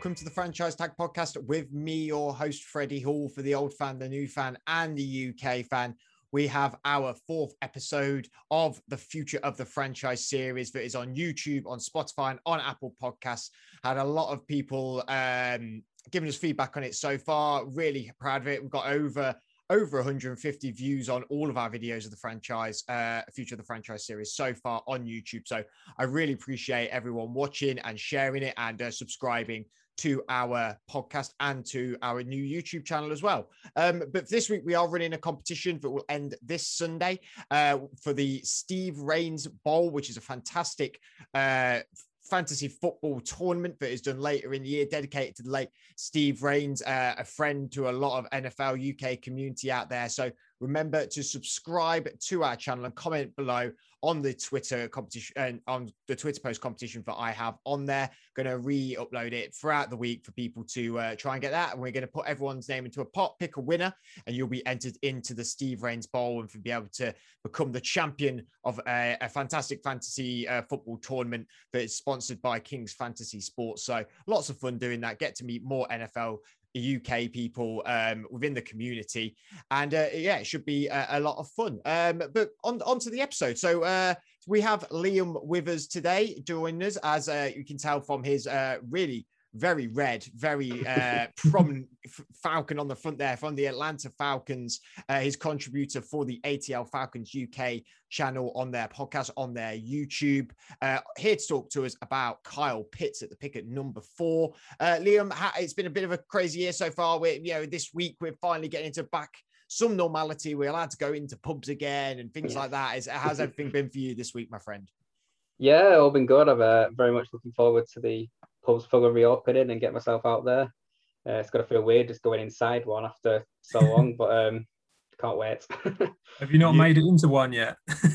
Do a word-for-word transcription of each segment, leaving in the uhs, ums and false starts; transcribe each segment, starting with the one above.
welcome to the Franchise Tag Podcast with me, your host, Freddie Hall, for the old fan, the new fan, and the U K fan. We have our fourth episode of the Future of the Franchise series that is on YouTube, on Spotify, and on Apple Podcasts. Had a lot of people um, giving us feedback on it so far. Really proud of it. We've got over over one hundred fifty views on all of our videos of the franchise, uh, Future of the Franchise series so far on YouTube. So I really appreciate everyone watching and sharing it and uh, subscribing to our podcast and to our new YouTube channel as well. Um, but this week we are running a competition that will end this Sunday uh, for the Steve Rains Bowl, which is a fantastic uh, fantasy football tournament that is done later in the year, dedicated to the late Steve Rains, uh, a friend to a lot of N F L U K community out there. So remember to subscribe to our channel and comment below on the Twitter competition and on the Twitter post competition that I have on there. Going to re-upload it throughout the week for people to uh, try and get that. And we're going to put everyone's name into a pot, pick a winner, and you'll be entered into the Steve Rains Bowl and to be able to become the champion of a, a fantastic fantasy uh, football tournament that is sponsored by Kings Fantasy Sports. So lots of fun doing that. Get to meet more N F L U K people um, within the community, and uh, yeah, it should be a, a lot of fun. Um, but on onto the episode. So uh, we have Liam with us today, joining us, as uh, you can tell from his uh, really very red, very uh, prominent Falcon on the front there from the Atlanta Falcons, uh, his contributor for the A T L Falcons U K channel on their podcast, on their YouTube. Uh, here to talk to us about Kyle Pitts at the pick at number four. Uh, Liam, it's been a bit of a crazy year so far. We're, you know, this week we're finally getting into back some normality. We're allowed to go into pubs again and things yeah. like that. Is, how's everything been for you this week, my friend? Yeah, all been good. I'm uh, very much looking forward to the pubs fully reopening and get myself out there. Uh, it's going to feel weird just going inside one after so long, but um, can't wait. Have you not you... made it into one yet?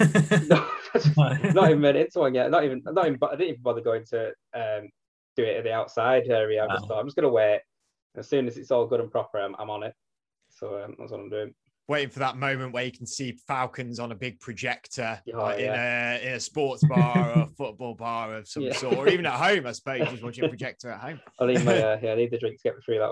no, not even made it into one yet. Not even. Not even. I didn't even bother going to um, do it at the outside area. I wow. just thought I'm just going to wait. As soon as it's all good and proper, I'm, I'm on it. So um, that's what I'm doing. Waiting for that moment where you can see Falcons on a big projector oh, like yeah. in a in a sports bar or a football bar of some yeah. sort, or even at home, I suppose, just watching a projector at home. I need my uh, yeah, I need the drink to get me through that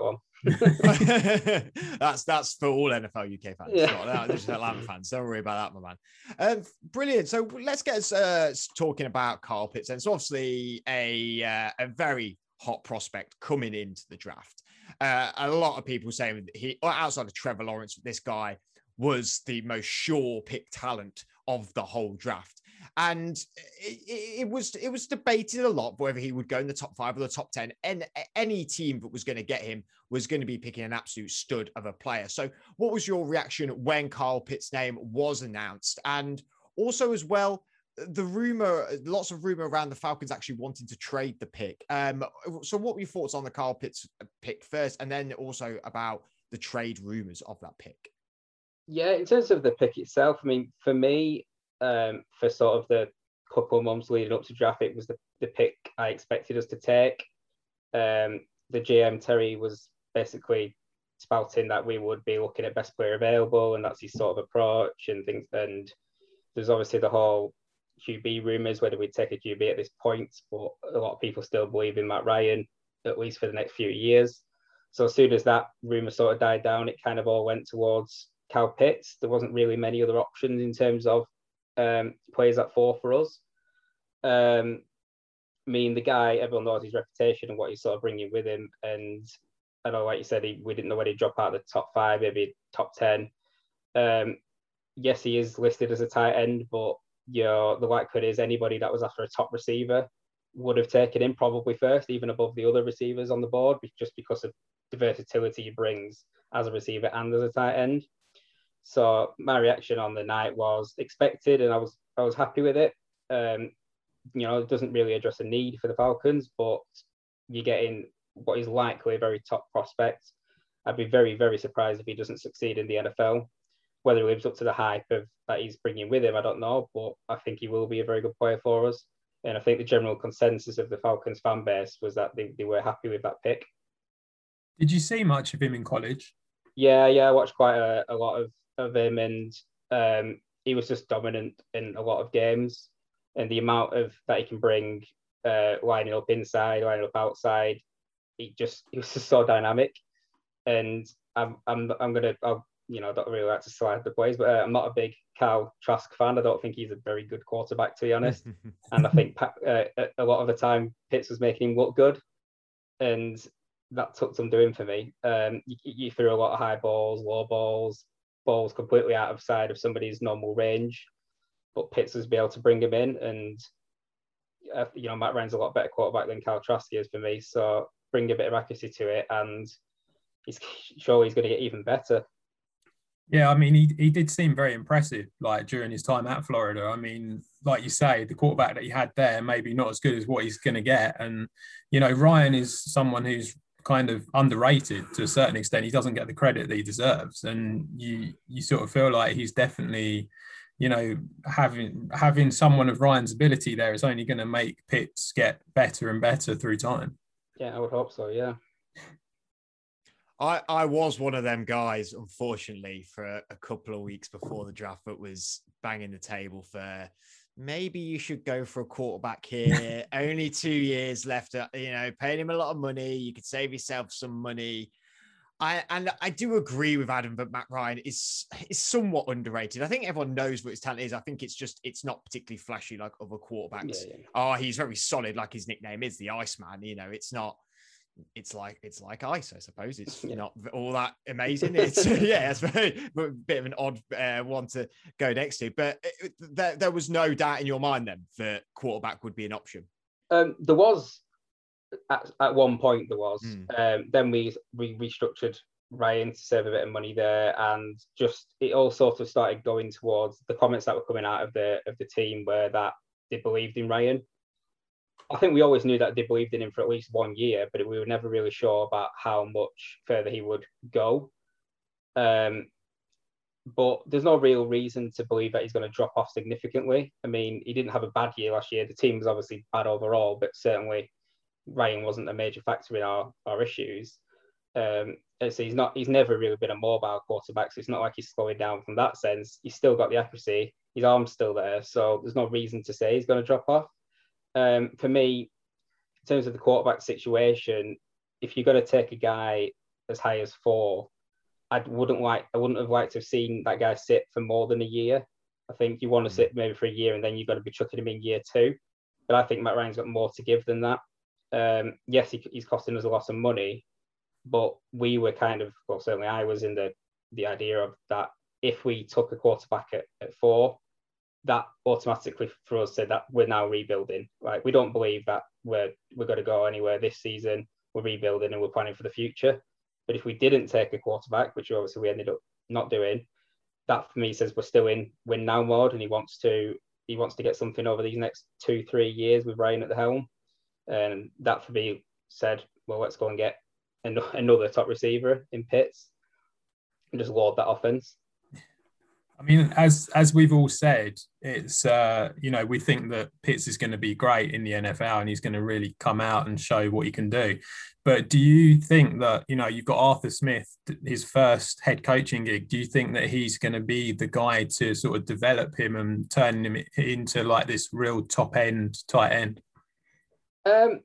one. that's that's for all N F L U K fans, yeah. not just Atlanta fans. Don't worry about that, my man. Um, brilliant. So let's get us uh, talking about Kyle Pitts. And it's obviously a uh, a very hot prospect coming into the draft. Uh, a lot of people saying he, outside of Trevor Lawrence, this guy was the most sure pick talent of the whole draft. And it, it was it was debated a lot whether he would go in the top five or the top ten. And any team that was going to get him was going to be picking an absolute stud of a player. So what was your reaction when Kyle Pitts' name was announced? And also as well, the rumor, lots of rumor around the Falcons actually wanting to trade the pick. Um, so what were your thoughts on the Kyle Pitts pick first, and then also about the trade rumors of that pick? Yeah, in terms of the pick itself, I mean, for me, um, for sort of the couple of months leading up to draft, it was the, the pick I expected us to take. Um, the G M, Terry, was basically spouting that we would be looking at best player available, and that's his sort of approach and things. And there's obviously the whole Q B rumours, whether we'd take a Q B at this point, but a lot of people still believe in Matt Ryan, at least for the next few years. So as soon as that rumour sort of died down, it kind of all went towards Kyle Pitts. There wasn't really many other options in terms of um, players at four for us. Um, I mean, the guy, everyone knows his reputation and what he's sort of bringing with him. And I know, like you said, he, we didn't know whether he'd drop out of the top five, maybe top ten. Um, yes, he is listed as a tight end, but you know, the likelihood is anybody that was after a top receiver would have taken him probably first, even above the other receivers on the board, just because of the versatility he brings as a receiver and as a tight end. So my reaction on the night was expected, and I was I was happy with it. Um, you know, it doesn't really address a need for the Falcons, but you're getting what is likely a very top prospect. I'd be very, very surprised if he doesn't succeed in the N F L. Whether he lives up to the hype of that he's bringing with him, I don't know, but I think he will be a very good player for us. And I think the general consensus of the Falcons fan base was that they, they were happy with that pick. Did you see much of him in college? Yeah, yeah, I watched quite a, a lot of, of him, and um, he was just dominant in a lot of games. And the amount of that he can bring, uh, lining up inside, lining up outside, he just he was just so dynamic. And I'm I'm I'm gonna I'll, you know I don't really like to slide the plays, but uh, I'm not a big Kyle Trask fan. I don't think he's a very good quarterback, to be honest. And I think uh, a lot of the time Pitts was making him look good, and that took some doing for me. Um, you, you threw a lot of high balls, low balls, balls completely out of sight of somebody's normal range, but Pitts was be able to bring him in, and uh, you know Matt Ryan's a lot better quarterback than Kyle Trask is for me. So bring a bit of accuracy to it, and he's sure he's going to get even better. Yeah, I mean, he, he did seem very impressive, like during his time at Florida. I mean, like you say, the quarterback that he had there, maybe not as good as what he's going to get. And, you know, Ryan is someone who's kind of underrated to a certain extent. He doesn't get the credit that he deserves. And you you sort of feel like he's definitely, you know, having having someone of Ryan's ability there is only going to make Pitts get better and better through time. Yeah, I would hope so, yeah. I, I was one of them guys, unfortunately, for a, a couple of weeks before the draft that was banging the table for maybe you should go for a quarterback here. Only two years left, you know, paying him a lot of money. You could save yourself some money. I And I do agree with Adam that Matt Ryan is, is somewhat underrated. I think everyone knows what his talent is. I think it's just, it's not particularly flashy like other quarterbacks. Yeah, yeah. Oh, he's very solid, like his nickname is, the Iceman. You know, it's not. It's like it's like ice, I suppose. It's yeah. not all that amazing. It's yeah, it's very, a bit of an odd uh, one to go next to. But it, there, there was no doubt in your mind then that quarterback would be an option. Um, there was at, at one point. There was. Mm. Um, then we we restructured Ryan to save a bit of money there, and just it all sort of started going towards the comments that were coming out of the of the team were that they believed in Ryan. I think we always knew that they believed in him for at least one year, but we were never really sure about how much further he would go. Um, but there's no real reason to believe that he's going to drop off significantly. I mean, he didn't have a bad year last year. The team was obviously bad overall, but certainly Ryan wasn't a major factor in our, our issues. Um, so he's not. He's never really been a mobile quarterback, so it's not like he's slowing down from that sense. He's still got the accuracy. His arm's still there, so there's no reason to say he's going to drop off. Um, for me, in terms of the quarterback situation, if you're going to take a guy as high as four, I wouldn't like. I wouldn't have liked to have seen that guy sit for more than a year. I think you want to sit maybe for a year, and then you've got to be chucking him in year two. But I think Matt Ryan's got more to give than that. Um, yes, he, he's costing us a lot of money, but we were kind of, well, certainly I was in the the idea of that if we took a quarterback at, at four, that automatically for us said that we're now rebuilding. Like we don't believe that we're we're going to go anywhere this season. We're rebuilding and we're planning for the future. But if we didn't take a quarterback, which obviously we ended up not doing, that for me says we're still in win now mode, and he wants to he wants to get something over these next two three years with Ryan at the helm. And that for me said, well, let's go and get an- another top receiver in Pitts and just load that offense. I mean, as as we've all said, it's uh, you know, we think that Pitts is going to be great in the N F L and he's going to really come out and show what he can do. But do you think that, you know, you've got Arthur Smith, his first head coaching gig, do you think that he's going to be the guy to sort of develop him and turn him into like this real top end tight end? Um,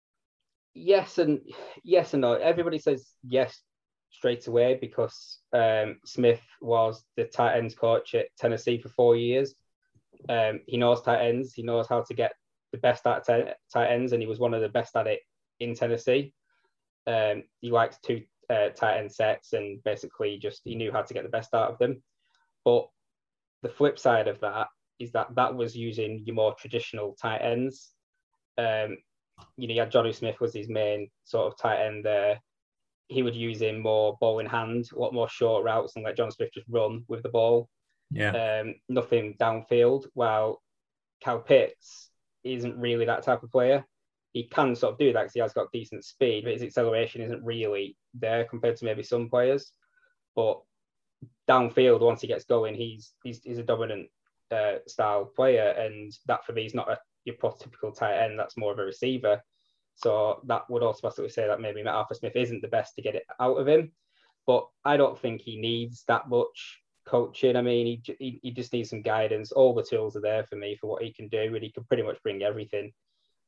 yes and yes and no. Everybody says yes straight away because um, Smith was the tight ends coach at Tennessee for four years. Um, he knows tight ends. He knows how to get the best out of t- tight ends, and he was one of the best at it in Tennessee. Um, he liked two uh, tight end sets, and basically just he knew how to get the best out of them. But the flip side of that is that that was using your more traditional tight ends. Um, you know, you had Jonnu Smith was his main sort of tight end there. He would use him more ball in hand, a lot more short routes, and let John Smith just run with the ball. Yeah. Um, nothing downfield. While Kyle Pitts isn't really that type of player. He can sort of do that because he has got decent speed, but his acceleration isn't really there compared to maybe some players. But downfield, once he gets going, he's he's, he's a dominant uh, style player, and that for me is not a your prototypical tight end. That's more of a receiver. So that would automatically say that maybe Matt Arthur Smith isn't the best to get it out of him. But I don't think he needs that much coaching. I mean, he, he, he just needs some guidance. All the tools are there for me for what he can do, and he can pretty much bring everything.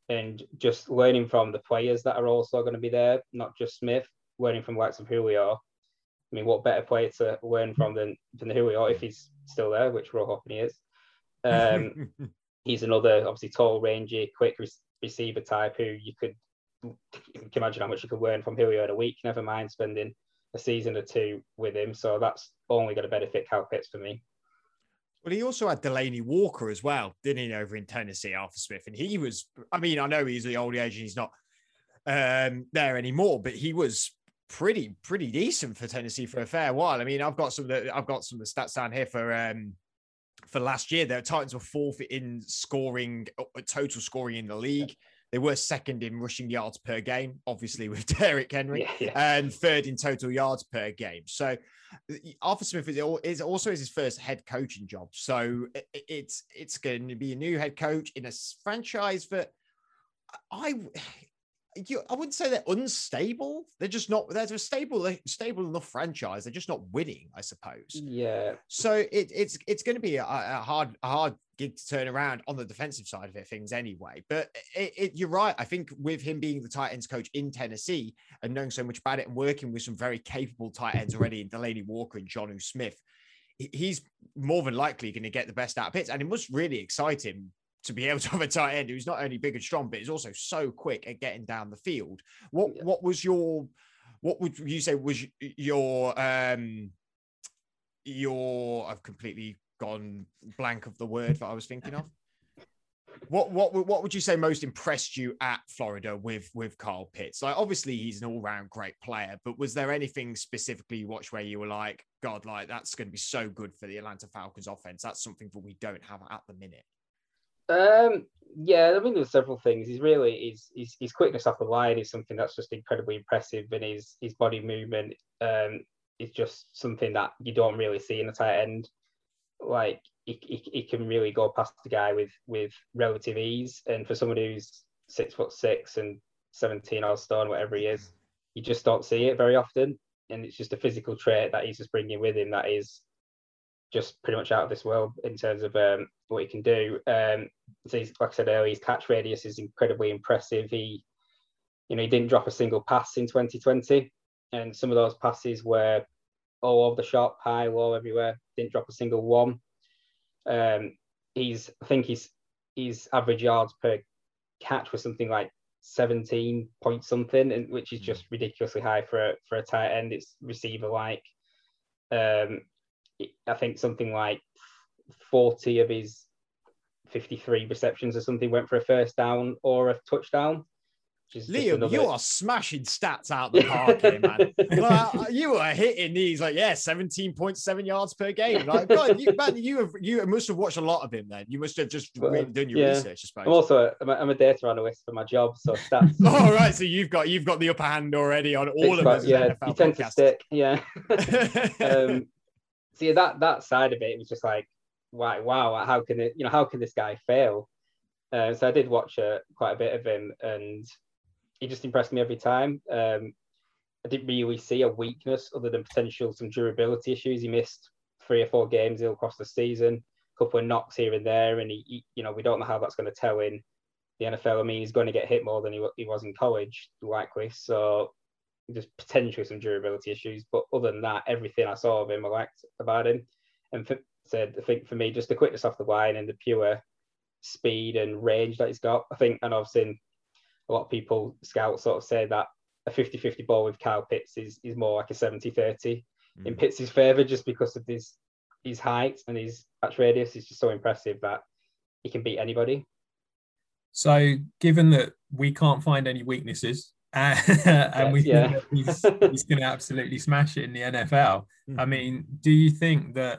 and just learning from the players that are also going to be there, not just Smith, learning from the likes of Julio. I mean, what better player to learn from than, than Julio if he's still there, which we're all hoping he is. Um, he's another, obviously, tall, rangy, quick re- receiver type who you could you can imagine how much you could learn from Julio in a week, never mind spending a season or two with him. So that's only going to benefit Kyle Pitts for me. Well, he also had Delaney Walker as well, didn't he, over in Tennessee, Arthur Smith? And he was, I mean, I know he's the old age and he's not um, there anymore, but he was pretty, pretty decent for Tennessee for a fair while. I mean, I've got some of the, I've got some of the stats down here for, um, for last year. The Titans were fourth in scoring, total scoring in the league. They were second in rushing yards per game, obviously with Derrick Henry, yeah, yeah. and third in total yards per game. So Arthur Smith is, is also his first head coaching job. So it's it's going to be a new head coach in a franchise that I you, I wouldn't say they're unstable. They're just not. They're a stable, stable enough franchise. They're just not winning, I suppose. Yeah. So it, it's it's going to be a, a hard a hard gig to turn around on the defensive side of it, things anyway. But it, it, you're right. I think with him being the tight ends coach in Tennessee and knowing so much about it and working with some very capable tight ends already in Delaney Walker and Jonnu Smith, he's more than likely going to get the best out of Pitts. And it must really excite him to be able to have a tight end who's not only big and strong, but is also so quick at getting down the field. What yeah. what was your what would you say was your um your I've completely gone blank of the word that I was thinking of. What what what would you say most impressed you at Florida with with Kyle Pitts? Like, obviously he's an all-round great player, but was there anything specifically you watched where you were like, God, like that's going to be so good for the Atlanta Falcons offense? That's something that we don't have at the minute. Um, yeah, I mean, there's several things. He's really his, his his quickness off the line is something that's just incredibly impressive, and his his body movement um is just something that you don't really see in a tight end. Like he, he, he can really go past the guy with with relative ease, and for someone who's six foot six and seventeen odd stone, whatever he is, you just don't see it very often, and it's just a physical trait that he's just bringing with him that is just pretty much out of this world in terms of um, what he can do. Um, so he's, like I said earlier, his catch radius is incredibly impressive. He, you know, he didn't drop a single pass in twenty twenty, and some of those passes were all over the shop, high, low, everywhere. Didn't drop a single one. Um, he's, I think he's his average yards per catch was something like seventeen point something, and which is just ridiculously high for a, for a tight end. It's receiver like. Um, I think something like forty of his fifty-three receptions or something went for a first down or a touchdown. Liam, another... you are smashing stats out the park here, man. Like, you are hitting these like, yeah, seventeen point seven yards per game. Like, God, you, man, you have you must have watched a lot of him then. You must have just well, really done your yeah. research, I suppose. I'm also I'm a, I'm a data analyst for my job, so stats. Oh, right. So you've got you've got the upper hand already on all of us. Yeah, N F L you tend podcast. to stick. Yeah. um, so yeah, that that side of it, it was just like, wow, wow, how can it, you know, how can this guy fail? Uh, so I did watch uh, quite a bit of him, and he just impressed me every time. Um, I didn't really see a weakness other than potential some durability issues. He missed three or four games across the season, a couple of knocks here and there, and he, he you know, we don't know how that's going to tell in the N F L. I mean, he's going to get hit more than he, he was in college, likely. So just potentially some durability issues, but other than that, everything I saw of him, I liked about him. And for, said, I think for me, just the quickness off the line and the pure speed and range that he's got. I think, and I've seen a lot of people, scouts, sort of say that a fifty-fifty ball with Kyle Pitts is, is more like a seventy-thirty mm. in Pitts' favour, just because of his his height and his catch radius is just so impressive that he can beat anybody. So, given that we can't find any weaknesses, uh, and we yeah. think that he's, he's going to absolutely smash it in the N F L, mm. I mean, do you think that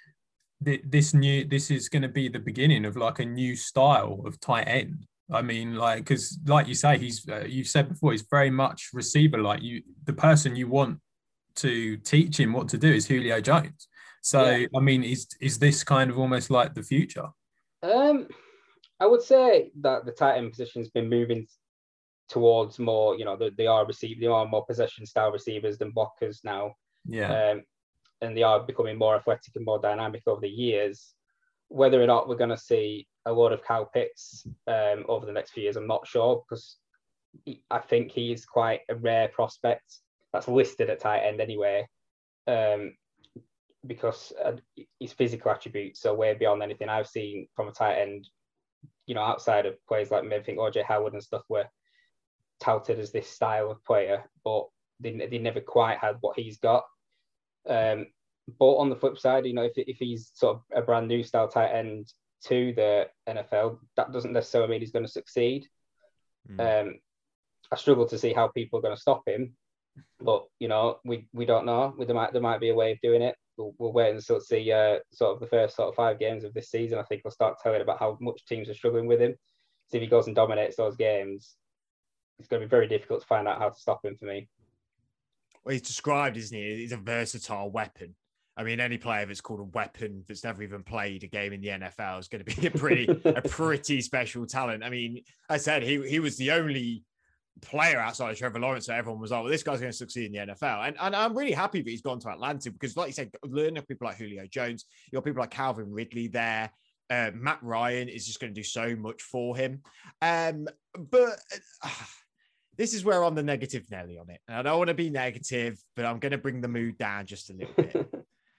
th- this new this is going to be the beginning of like a new style of tight end? I mean, like, because like you say, he's uh, you've said before, he's very much receiver. Like you, the person you want to teach him what to do is Julio Jones. So, yeah. I mean, is is this kind of almost like the future? Um, I would say that the tight end position has been moving towards more, you know, they, they are receive, they are more possession style receivers than blockers now. Yeah. Um, and they are becoming more athletic and more dynamic over the years. Whether or not we're going to see a lot of Kyle Pitts um, over the next few years. I'm not sure because he, I think he is quite a rare prospect that's listed at tight end anyway, um, because uh, his physical attributes are way beyond anything I've seen from a tight end. You know, outside of players like maybe think O J Howard and stuff were touted as this style of player, but they, they never quite had what he's got. Um, but on the flip side, you know, if if he's sort of a brand new style tight end to the N F L, that doesn't necessarily mean he's going to succeed. Mm. Um, I struggle to see how people are going to stop him, but you know, we we don't know. There might there might be a way of doing it. We'll, we'll wait and sort of see uh, sort of the first sort of five games of this season. I think we'll start telling about how much teams are struggling with him. So if he goes and dominates those games, it's going to be very difficult to find out how to stop him for me. Well, he's described, isn't he? He's a versatile weapon. I mean, any player that's called a weapon that's never even played a game in the N F L is going to be a pretty, a pretty special talent. I mean, I said he he was the only player outside of Trevor Lawrence that everyone was like, well, this guy's going to succeed in the N F L. And, and I'm really happy that he's gone to Atlanta because, like you said, learning people like Julio Jones, you got people like Calvin Ridley there. Uh, Matt Ryan is just going to do so much for him. Um, but uh, this is where I'm the negative Nelly on it. And I don't want to be negative, but I'm going to bring the mood down just a little bit.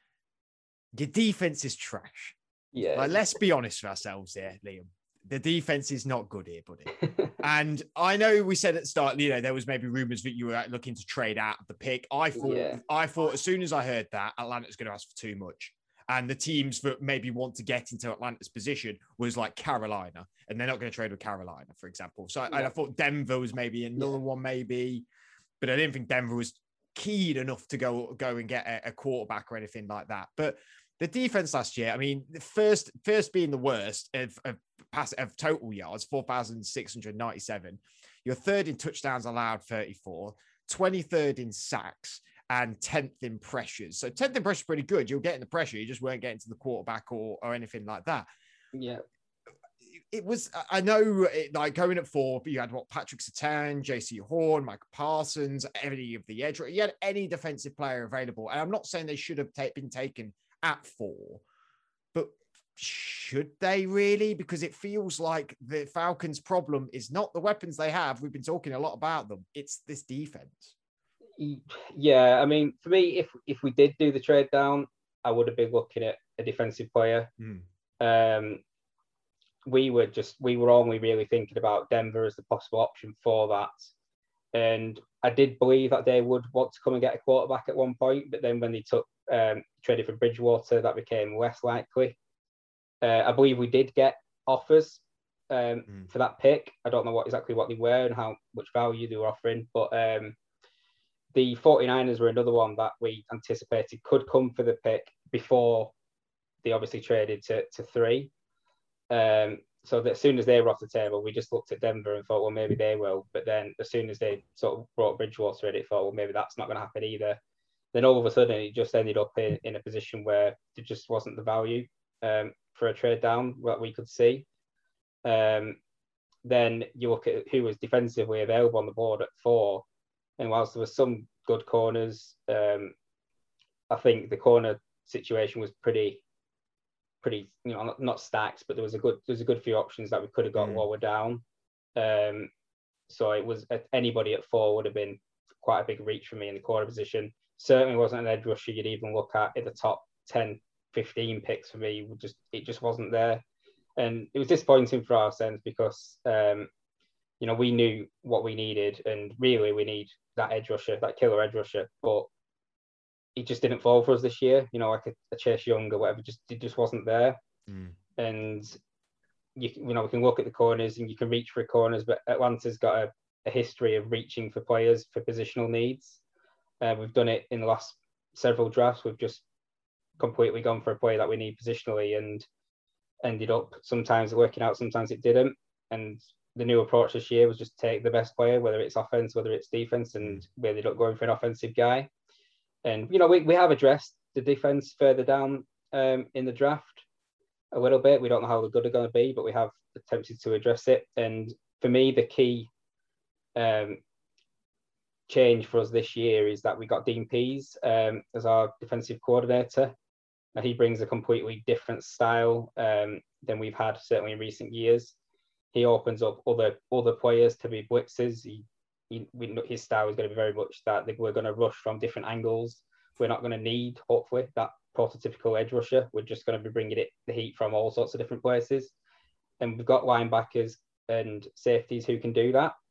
Your defense is trash. Yeah. Like, let's be honest with ourselves here, Liam. The defense is not good here, buddy. And I know we said at the start, you know, there was maybe rumors that you were looking to trade out of the pick. I thought, yeah. I thought as soon as I heard that, Atlanta's going to ask for too much. And the teams that maybe want to get into Atlanta's position was like Carolina, and they're not going to trade with Carolina, for example. So yeah. I, I thought Denver was maybe another yeah. one, maybe, but I didn't think Denver was keen enough to go go and get a, a quarterback or anything like that. But the defense last year, I mean, the first first being the worst of, of pass of total yards, four thousand six hundred ninety-seven. You're third in touchdowns allowed, thirty-four, twenty-third in sacks, and tenth in pressures. So tenth in pressure is pretty good. You're getting the pressure. You just weren't getting to the quarterback or, or anything like that. Yeah. It was, I know, it, like going at four, you had what, Patrick Surtain, J C Horn, Michael Parsons, any of the edge. You had any defensive player available. And I'm not saying they should have ta- been taken at four, but should they really? Because it feels like the Falcons' problem is not the weapons they have. We've been talking a lot about them. It's this defense. Yeah, I mean, for me, if if we did do the trade down, I would have been looking at a defensive player. Mm. Um, we were just we were only really thinking about Denver as the possible option for that, and I did believe that they would want to come and get a quarterback at one point, but then when they took um, traded for Bridgewater, that became less likely. Uh, I believe we did get offers um, mm. for that pick. I don't know what exactly what they were and how much value they were offering, but um, the 49ers were another one that we anticipated could come for the pick before they obviously traded to, to three. Um, so that as soon as they were off the table, we just looked at Denver and thought, well, maybe they will. But then as soon as they sort of brought Bridgewater in, it thought, well, maybe that's not going to happen either. Then all of a sudden, it just ended up in, in a position where there just wasn't the value um, for a trade down that we could see. Um, then you look at who was defensively available on the board at four. And whilst there were some good corners, um, I think the corner situation was pretty, pretty, you know, not, not stacked, but there was a good, there was a good few options that we could have got mm. lower down. Um, so it was anybody at four would have been quite a big reach for me in the corner position. Certainly wasn't an edge rusher you'd even look at in the top ten, fifteen picks for me. It just it just wasn't there, and it was disappointing for our sense because um, you know we knew what we needed, and really we need that edge rusher, that killer edge rusher, but it just didn't fall for us this year. You know, like a, a Chase Young or whatever, just it just wasn't there. Mm. And you you know we can look at the corners and you can reach for corners, but Atlanta's got a, a history of reaching for players for positional needs. Uh, we've done it in the last several drafts. We've just completely gone for a player that we need positionally and ended up sometimes working out, sometimes it didn't. And the new approach this year was just take the best player, whether it's offense, whether it's defense, and we ended up going for an offensive guy. And, you know, we, we have addressed the defense further down um, in the draft a little bit. We don't know how good they're going to be, but we have attempted to address it. And for me, the key um, change for us this year is that we got Dean Pease um, as our defensive coordinator. Now, he brings a completely different style um, than we've had certainly in recent years. He opens up other other players to be blitzers. He, he we, his style is going to be very much that we're going to rush from different angles. We're not going to need, hopefully, that prototypical edge rusher. We're just going to be bringing it the heat from all sorts of different places. And we've got linebackers and safeties who can do that.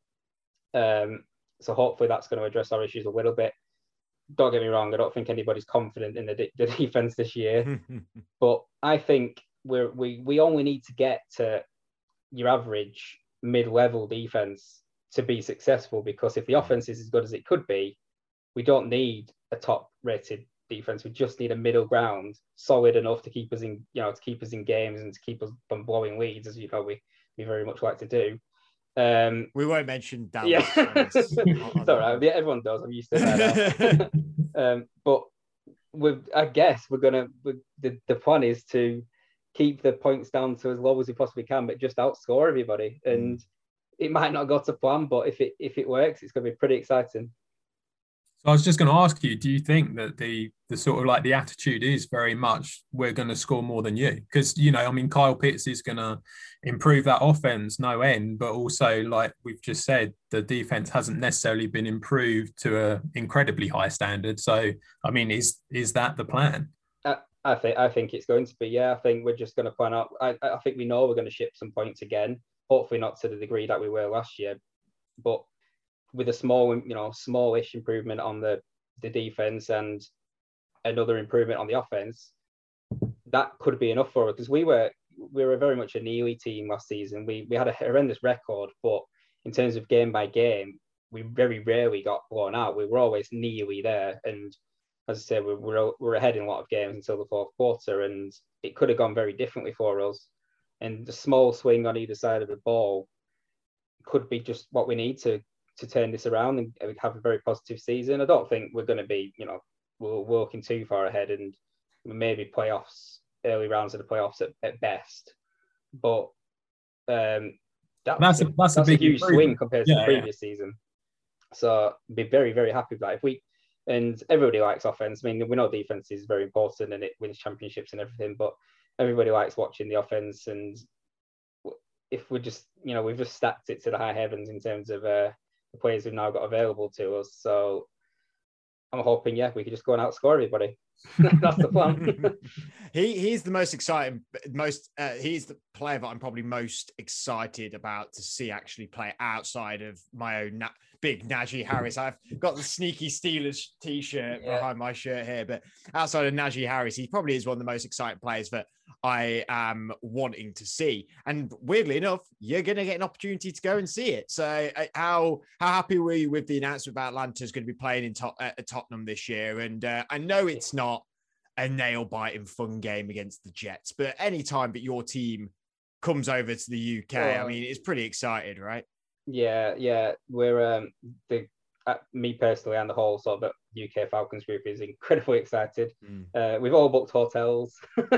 Um, so hopefully that's going to address our issues a little bit. Don't get me wrong, I don't think anybody's confident in the, de- the defense this year, but I think we're, we we only need to get to your average mid-level defense to be successful, because if the offense is as good as it could be, we don't need a top-rated defense. We just need a middle ground, solid enough to keep us in, you know, to keep us in games and to keep us from blowing leads, as you know we, we very much like to do. Um, we won't mention Dallas. Yeah, it's all right. Yeah, everyone does. I'm used to that. um, but with, I guess we're gonna. The the plan is to keep the points down to as low as we possibly can, but just outscore everybody. And mm. it might not go to plan, but if it if it works, it's going to be pretty exciting. So I was just going to ask you, do you think that the the sort of like the attitude is very much we're going to score more than you? Because, you know, I mean, Kyle Pitts is going to improve that offense no end, but also, like we've just said, the defense hasn't necessarily been improved to a incredibly high standard. So, I mean, is is that the plan? I, I think I think it's going to be, yeah. I think we're just going to plan out. I, I think we know we're going to ship some points again. Hopefully not to the degree that we were last year, but with a small, you know, smallish improvement on the, the defense and another improvement on the offense, that could be enough for us. Because we were we were very much a nearly team last season. We we had a horrendous record, but in terms of game by game, we very rarely got blown out. We were always nearly there. And as I said, we were, we were ahead in a lot of games until the fourth quarter, and it could have gone very differently for us. And the small swing on either side of the ball could be just what we need to to turn this around and have a very positive season. I don't think we're going to be, you know, we're working too far ahead, and maybe playoffs, early rounds of the playoffs at, at best. But um, that, that's, a, that's, that's a, a huge swing compared to yeah, the previous yeah. season. So I'd be very, very happy with that. If we, and everybody likes offense. I mean, we know defense is very important and it wins championships and everything, but everybody likes watching the offense. And if we just, you know, we've just stacked it to the high heavens in terms of uh, the players we've now got available to us. So I'm hoping, yeah, we could just go and outscore everybody. That's the plan. he he's the most exciting, most uh, he's the player that I'm probably most excited about to see actually play outside of my own na- big Najee Harris. I've got the sneaky Steelers t-shirt yeah. behind my shirt here, but outside of Najee Harris, he probably is one of the most exciting players that I am wanting to see. And weirdly enough, you're going to get an opportunity to go and see it. So uh, how how happy were you with the announcement about Atlanta's going to be playing in top, uh, Tottenham this year? And uh, I know it's not a nail-biting fun game against the Jets, but any time that your team comes over to the U K, oh. I mean, it's pretty excited, right? Yeah, yeah. We're um, the uh, me personally and the whole sort of U K Falcons group is incredibly excited. Mm. Uh, we've all booked hotels,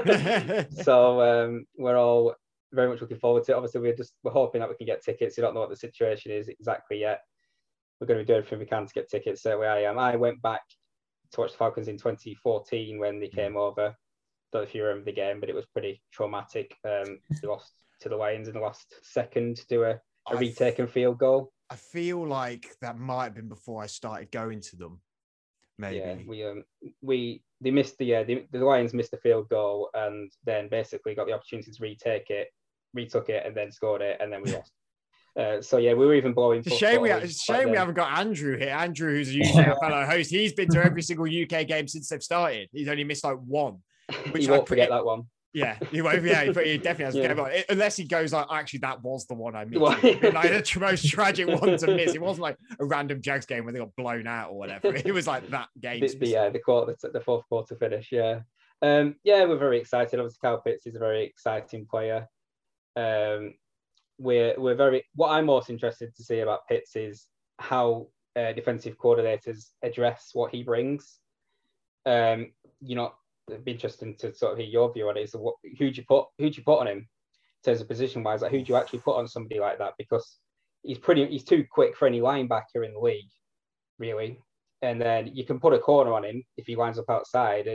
so um, we're all very much looking forward to it. Obviously, we're just we're hoping that we can get tickets. We don't know what the situation is exactly yet. We're going to be doing everything we can to get tickets. Certainly, I am. I went back to watch the Falcons in twenty fourteen when they came over. Don't know if you remember the game, but it was pretty traumatic. Um, they lost to the Lions in the last second to do a, a retake and field goal. I feel like that might have been before I started going to them. Maybe. Yeah, we um we they missed the uh, the, the Lions missed the field goal and then basically got the opportunity to retake it, retook it, and then scored it, and then we lost. Uh, so yeah, we were even blowing. It's a shame we have, it's a shame we haven't got Andrew here. Andrew, who's a U K yeah. fellow host, he's been to every single U K game since they've started. He's only missed like one. Which he won't forget that one. Yeah, he won't. Yeah, he definitely has to yeah. get it, unless he goes like, actually, that was the one I missed. Like the most tragic one to miss. It wasn't like a random Jags game where they got blown out or whatever. It was like that game. The, the, yeah, the quarter, the fourth quarter finish. Yeah, um, yeah, we're very excited. Obviously, Kyle Pitts is a very exciting player. Um, we're we're very. What I'm most interested to see about Pitts is how uh, defensive coordinators address what he brings. Um, you know. It'd be interesting to sort of hear your view on it. So, what who'd you put who'd you put on him in terms of position wise? Like, who'd you actually put on somebody like that? Because he's pretty he's too quick for any linebacker in the league, really. And then you can put a corner on him if he lines up outside, and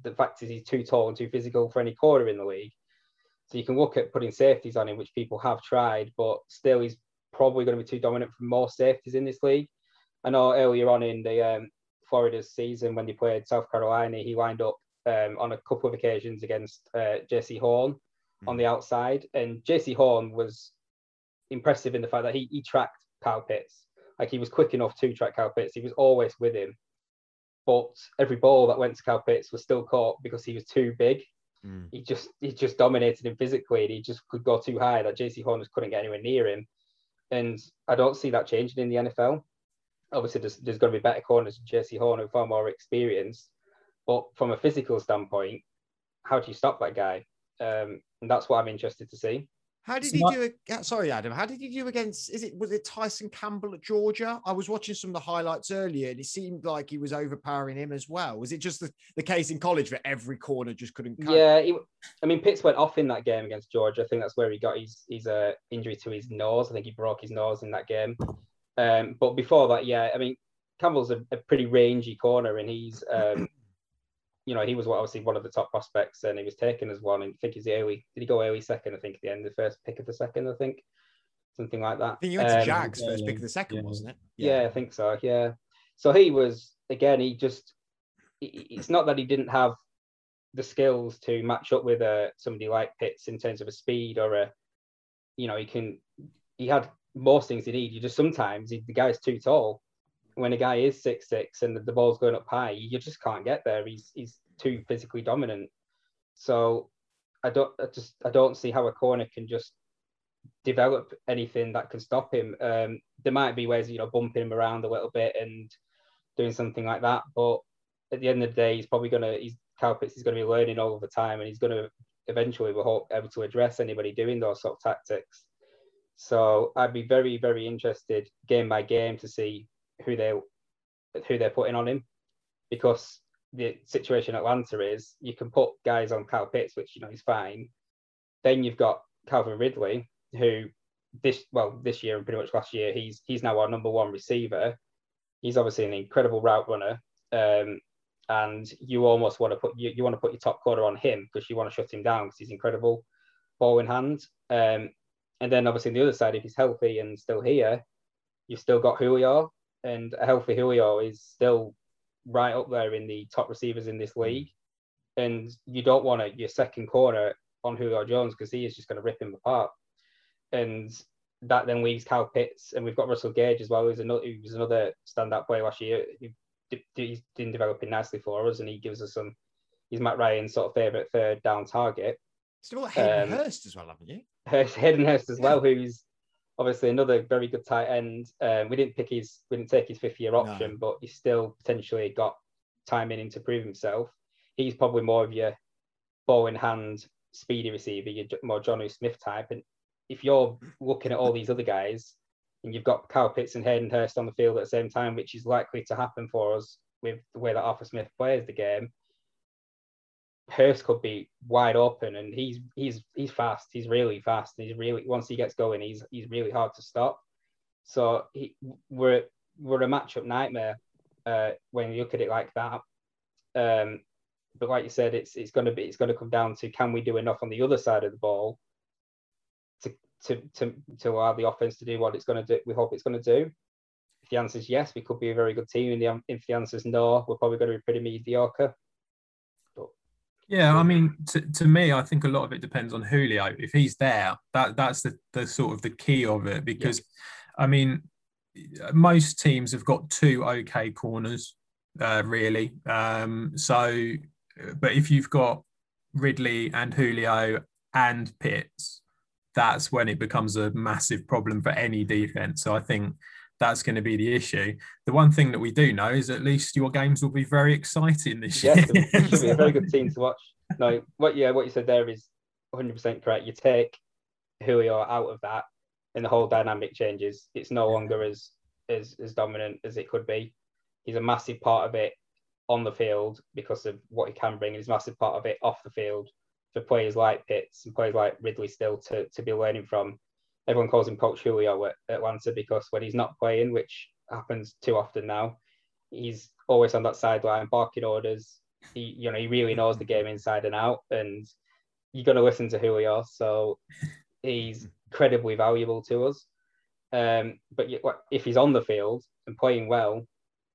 the fact is he's too tall and too physical for any corner in the league. So you can look at putting safeties on him, which people have tried, but still he's probably going to be too dominant for more safeties in this league. I know earlier on in the um, Florida's season when they played South Carolina, he lined up um, on a couple of occasions against uh, J C Horn mm. on the outside. And J C Horn was impressive in the fact that he, he tracked Kyle Pitts. Like he was quick enough to track Kyle Pitts. He was always with him. But every ball that went to Kyle Pitts was still caught because he was too big. Mm. He just he just dominated him physically, and he just could go too high that J C Horn just couldn't get anywhere near him. And I don't see that changing in the N F L. Obviously, there's, there's going to be better corners than J C Horn who are far more experienced. But from a physical standpoint, how do you stop that guy? Um, and that's what I'm interested to see. How did he do? A, sorry, Adam. How did he do against? Is it was it Tyson Campbell at Georgia? I was watching some of the highlights earlier, and it seemed like he was overpowering him as well. Was it just the, the case in college where every corner just couldn't? Cut? Yeah, he, I mean, Pitts went off in that game against Georgia. I think that's where he got his his uh, injury to his nose. I think he broke his nose in that game. Um, but before that, yeah, I mean, Campbell's a, a pretty rangy corner, and he's. Um, You know, he was obviously one of the top prospects, and he was taken as one. And I think he's the early. Did he go early second? I think at the end, the first pick of the second. I think something like that. I think you went to um, Jags first yeah, pick of the second, yeah. wasn't it? Yeah. yeah, I think so. Yeah. So he was again. He just. It's not that he didn't have the skills to match up with uh, somebody like Pitts in terms of a speed or a. You know, he can. He had most things he need. You just sometimes he, the guy's too tall. When a guy is six six and the, the ball's going up high, you just can't get there. He's he's too physically dominant. So I don't I just I don't see how a corner can just develop anything that can stop him. Um, there might be ways, you know, bumping him around a little bit and doing something like that. But at the end of the day, he's probably gonna he's Kyle Pitts is going to be learning all of the time, and he's going to eventually, we hope, able to address anybody doing those sort of tactics. So I'd be very very interested game by game to see who they who they're putting on him, because the situation at Atlanta is you can put guys on Kyle Pitts, which you know is fine. Then you've got Calvin Ridley, who this well this year and pretty much last year he's he's now our number one receiver. He's obviously an incredible route runner, um, and you almost want to put you, you want to put your top corner on him because you want to shut him down because he's incredible ball in hand. Um, and then obviously on the other side, if he's healthy and still here, you've still got Julio. And a healthy Julio is still right up there in the top receivers in this league. And you don't want to, your second corner on Julio Jones because he is just going to rip him apart. And that then leaves Kyle Pitts. And we've got Russell Gage as well, who's another, who was another standout player last year. He's been developing nicely for us, and he gives us some, he's Matt Ryan's sort of favourite third down target. Still got Hayden um, Hurst as well, haven't you? Hayden Hurst as well, who's obviously another very good tight end. Um, we didn't pick his, we didn't take his fifth year option, no. but he's still potentially got time in him to prove himself. He's probably more of your ball in hand, speedy receiver, your more Jonnu Smith type. And if you're looking at all these other guys, and you've got Kyle Pitts and Hayden Hurst on the field at the same time, which is likely to happen for us with the way that Arthur Smith plays the game, Hurst could be wide open, and he's he's he's fast. He's really fast. He's really once he gets going, he's he's really hard to stop. So he, we're we're a matchup nightmare uh, when you look at it like that. Um, but like you said, it's it's going to be it's going to come down to can we do enough on the other side of the ball to to to to allow the offense to do what it's going to do. We hope it's going to do. If the answer is yes, we could be a very good team. And the, if the answer is no, we're probably going to be pretty mediocre. Yeah, I mean, to, to me, I think a lot of it depends on Julio. If he's there, that that's the, the sort of the key of it. Because, yeah. I mean, most teams have got two okay corners, uh, really. Um, so, but if you've got Ridley and Julio and Pitts, that's when it becomes a massive problem for any defense. So I think that's going to be the issue. The one thing that we do know is at least your games will be very exciting this year. Yes, it should be a very good team to watch. No, what yeah, what you said there is one hundred percent correct. You take Julio out of that, and the whole dynamic changes. It's no longer as as as dominant as it could be. He's a massive part of it on the field because of what he can bring, and he's a massive part of it off the field for players like Pitts and players like Ridley still to to be learning from. Everyone calls him Coach Julio at Atlanta because when he's not playing, which happens too often now, he's always on that sideline barking orders, he, you know, he really knows the game inside and out, and you're going to listen to Julio, so he's incredibly valuable to us. Um, but if he's on the field and playing well,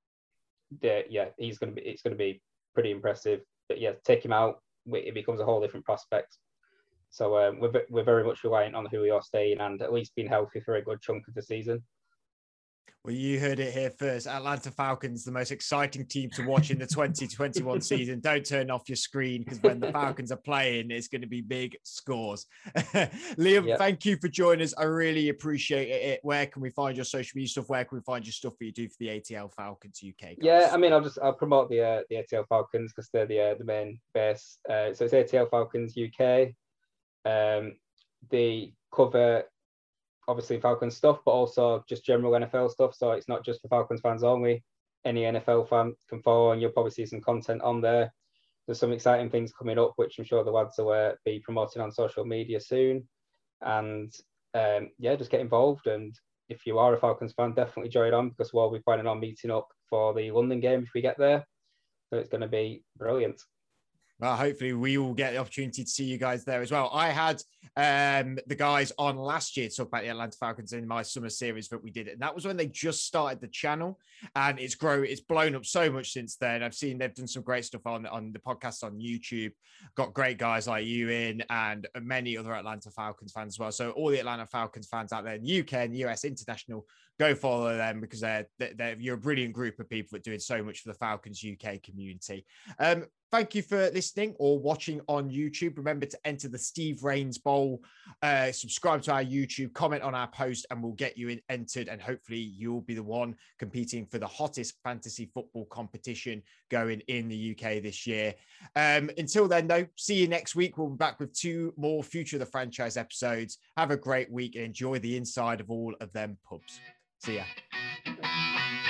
yeah, yeah, he's going to be. It's going to be pretty impressive. But yeah, take him out, it becomes a whole different prospect. So um, we're we're very much reliant on Julio staying and at least being healthy for a good chunk of the season. Well, you heard it here first. Atlanta Falcons, the most exciting team to watch in the twenty twenty-one season. Don't turn off your screen, because when the Falcons are playing, it's going to be big scores. Liam, yep. Thank you for joining us. I really appreciate it. Where can we find your social media stuff? Where can we find your stuff that you do for the A T L Falcons U K? Guys? Yeah, I mean, I'll just I'll promote the uh, the A T L Falcons because they're the uh, the main base. Uh, so it's A T L Falcons U K. Um, they cover obviously Falcons stuff, but also just general N F L stuff. So it's not just for Falcons fans only. Any N F L fan can follow, and you'll probably see some content on there. There's some exciting things coming up, which I'm sure the lads will uh, be promoting on social media soon. And um, yeah, just get involved. And if you are a Falcons fan, definitely join on, because we'll be planning on meeting up for the London game if we get there. So it's going to be brilliant. Well, hopefully we will get the opportunity to see you guys there as well. I had um, the guys on last year to talk about the Atlanta Falcons in my summer series that we did. And that was when they just started the channel, and it's grown, it's blown up so much since then. I've seen they've done some great stuff on, on the podcast on YouTube, got great guys like you in, and many other Atlanta Falcons fans as well. So all the Atlanta Falcons fans out there in the U K and U S international, go follow them, because they're, they're, you're a brilliant group of people that are doing so much for the Falcons U K community. Um, Thank you for listening or watching on YouTube. Remember to enter the Steve Rains Bowl, uh, subscribe to our YouTube, comment on our post, and we'll get you in, entered. And hopefully you'll be the one competing for the hottest fantasy football competition going in the U K this year. Um, until then, though, see you next week. We'll be back with two more Future of the Franchise episodes. Have a great week and enjoy the inside of all of them pubs. See ya.